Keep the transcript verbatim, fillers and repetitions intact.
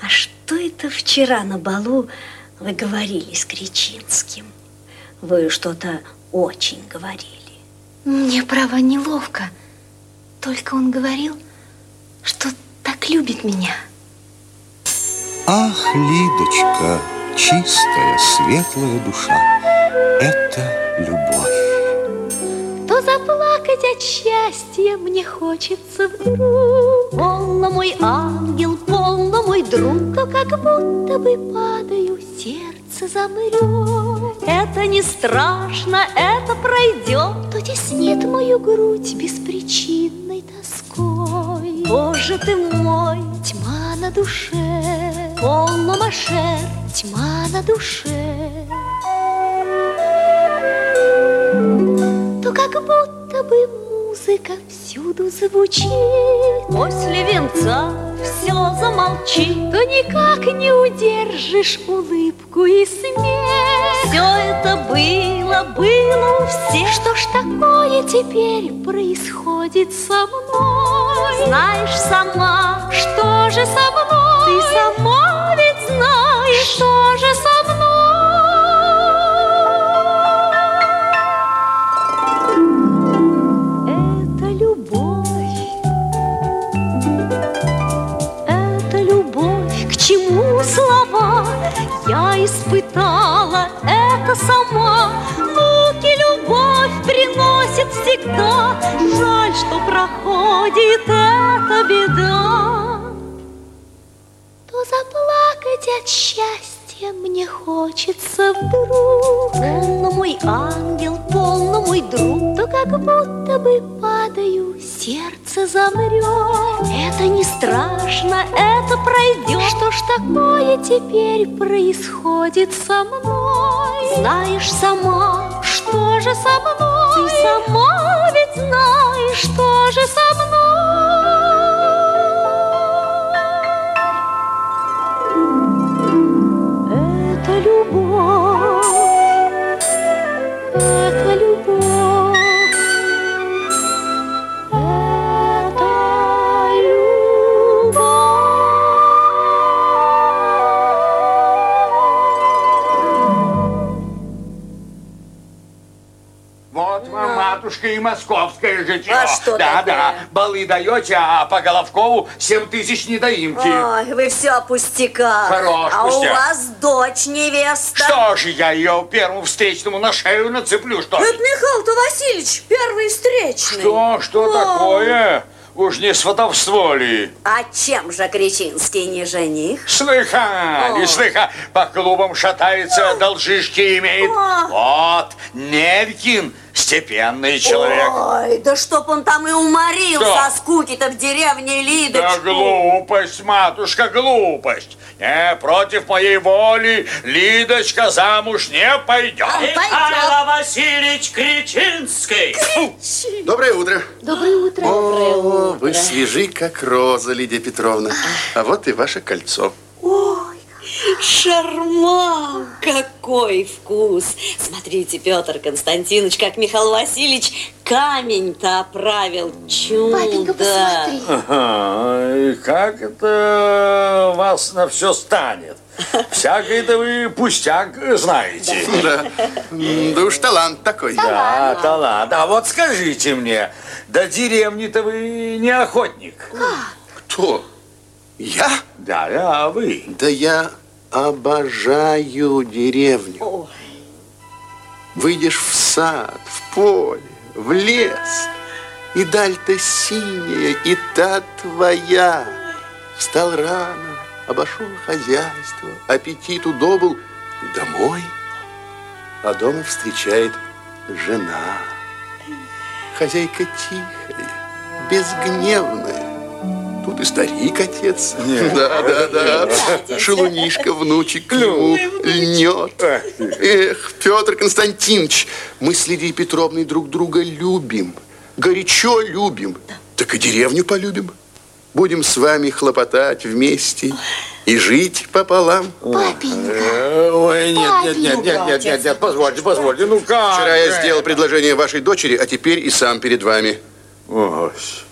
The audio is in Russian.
А что это вчера на балу вы говорили с Кречинским? Вы что-то очень говорили. Мне, право, неловко. Только он говорил, что так любит меня. Ах, Лидочка, чистая, светлая душа, это любовь. То заплакать от счастья мне хочется вдруг. Полно, мой ангел, полно, мой друг, то как будто бы падаю, сердце замрет. Это не страшно, это пройдет, то теснит мою грудь беспричинной тоской. Боже ты мой, тьма на душе, полно, Машер, тьма на душе. То как будто бы музыка всюду звучит. После венца все замолчит, то никак не удержишь улыбку и смех. Все это было, было у всех. Что ж такое теперь происходит со мной? Знаешь сама, что же со мной? Ты сама ведь знаешь, что же со мной? Слова я испытала это сама. Муки любовь приносит всегда. Жаль, что проходит эта беда. То заплакать от счастья мне хочется вдруг. Полно, мой ангел, полно, мой друг, то как будто бы падаю, сердце замрет. Это не страшно, это пройдет. Что ж такое теперь происходит со мной? Знаешь сама, что же со мной? Ты сама ведь знаешь, что же со мной? Это любовь, это любовь. Матушка и московская же чего. А что Да, такое? да, балы даете, а по Головкову семь тысяч недоимки. Ой, вы все о пустяках. Хорош а пустяк. у вас дочь невеста. Что же я ее первому встречному на шею нацеплю, что ли? Это Михаил-то Васильевич, первый встречный. Что, что О. такое? Уж не сватовство ли? А чем же Кречинский не жених? Слыхали, О. слыха, по клубам шатается, должишки имеет. О. Вот, Невкин, степенный человек. Ой, да чтоб он там и уморил Что? со скуки-то в деревне Лидочку. Да глупость, матушка, глупость. Не, против моей воли Лидочка замуж не пойдет. А, Михаил Васильевич Кречинский. Доброе утро. Доброе утро. О, вы свежи, как роза, Лидия Петровна. А вот и ваше кольцо. Ой, шарман, какой вкус. Смотрите, Петр Константинович, как Михаил Васильевич камень-то оправил. Чудо. Папенька, посмотри. Ага, и как это вас на все станет? Всякий-то вы пустяк знаете. Да. М, Да уж талант такой. Да, талант. А вот скажите мне, до деревни-то вы не охотник? Кто? Я? Да, да, вы. Да я обожаю деревню. Ой. Выйдешь в сад, в поле, в лес, и даль-то синяя, и та твоя. Встал рано, обошел хозяйство, аппетит удобыл, и домой. А дома встречает жена. Хозяйка тихая, безгневная. Тут и старик отец. Да, да, да. Шелунишка, внучек, к нему льнет. Эх, Петр Константинович, мы с Лидией Петровной друг друга любим. Горячо любим. Так и деревню полюбим. Будем с вами хлопотать вместе и жить пополам. Папенька. Ой, нет, нет, нет, нет, нет, нет, нет, позвольте, позвольте, ну как? Вчера я же сделал это? предложение вашей дочери, а теперь и сам перед вами. Ой.